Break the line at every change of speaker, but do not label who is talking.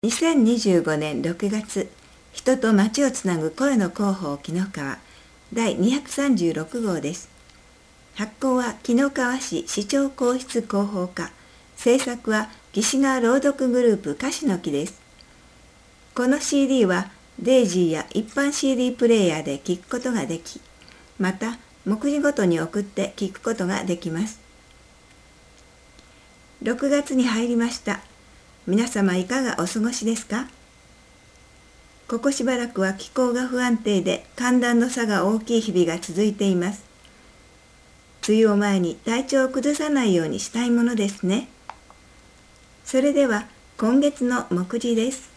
2025年6月、人と街をつなぐ声の広報紀の川第236号です。発行は紀の川市市長皇室広報課、制作は岸川朗読グループ樫の木です。この CD はデイジーや一般 CD プレイヤーで聴くことができ、また目次ごとに送って聴くことができます。6月に入りました。皆様いかがお過ごしですか？ここしばらくは気候が不安定で寒暖の差が大きい日々が続いています。梅雨を前に体調を崩さないようにしたいものですね。それでは今月の目次です。